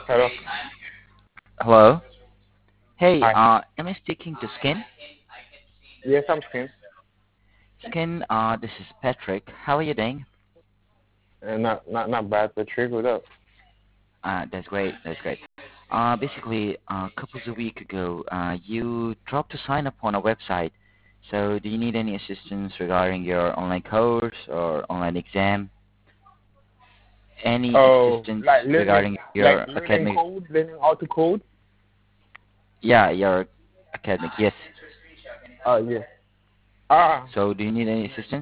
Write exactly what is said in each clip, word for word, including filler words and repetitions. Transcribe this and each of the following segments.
Hello. Hello. Hey, Hi. uh, am I speaking to Skin? Yes, I'm Skin. Skin, uh, this is Patrick. How are you doing? And not not not bad, but trick it up. Uh, that's great. That's great. Uh, basically, uh, a couple of weeks ago, uh, you dropped a sign up on our website. So, do you need any assistance regarding your online course or online exam? Any Oh, assistance like learning, regarding like your learning academic? code, learning how to code. Yeah, your academic. Yes. Uh, yes. Ah, So, do you need any assistance?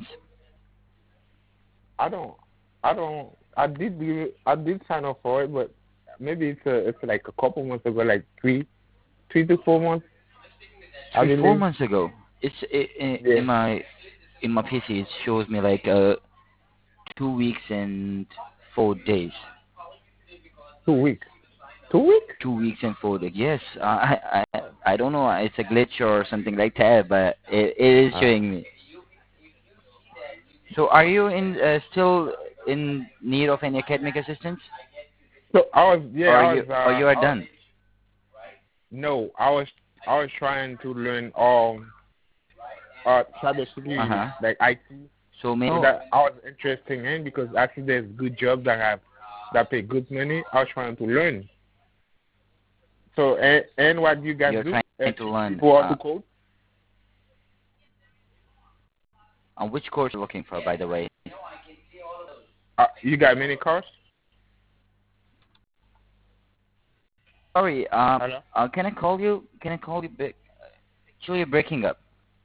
I don't, I don't. I did do, I did sign up for it, but maybe it's a, it's like a couple months ago, like three, three to four months, I Three, four believe. months ago. It's i i Yeah, in my in my P C. It shows me like uh two weeks and four days. two weeks. Two weeks? Two weeks and four days. Yes, uh, I I I don't know. It's a glitch or something like that, but it, it is Uh, showing me. So, are you in uh, still in need of any academic assistance, so I was, yeah, or I you was, or uh, you are I was, done? no, I was, I was trying to learn um, uh, Uh cybersecurity, huh. like I T. So, may I So know that I was interested in because actually there's good jobs that have that pay good money. I was trying to learn. So and, and what do you guys you're do? trying Uh, to teach learn people how uh, to code. on which course you're looking for, by the way? Uh, you got many cars? Sorry. Uh, Hello. uh, can I call you? Can I call you back? Actually, you're breaking up.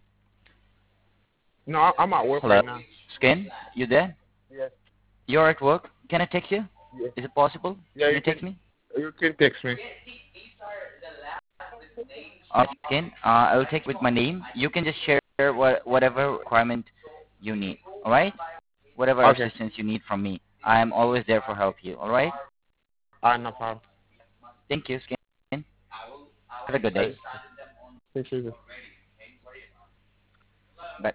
No, I- I'm at work Hello, right now. Skin. You there? Yes. You're at work. Can I text you? Yeah. Is it possible? Yeah. Can You you can text me? you can text me. Uh, Skin. Uh, I will text with my name. You can just share what, whatever requirement you need. All right? Whatever Okay. assistance you need from me. I am always there for help you. All right? Ah, no problem. Thank you, Skin. Have a good Uh, day. thank you.